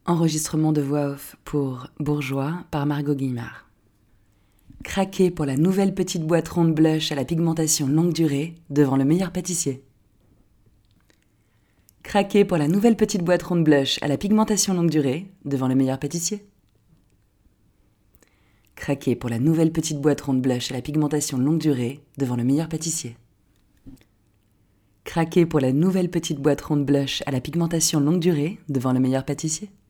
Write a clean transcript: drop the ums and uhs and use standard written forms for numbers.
Enregistrement de voix off pour Bourgeois par Margot Guillemard. Craquez pour la nouvelle petite boîte ronde blush à la pigmentation longue durée devant le meilleur pâtissier. Craquez pour la nouvelle petite boîte ronde blush à la pigmentation longue durée devant le meilleur pâtissier. Craquez pour la nouvelle petite boîte ronde blush à la pigmentation longue durée devant le meilleur pâtissier. Craquez pour la nouvelle petite boîte ronde blush à la pigmentation longue durée devant le meilleur pâtissier.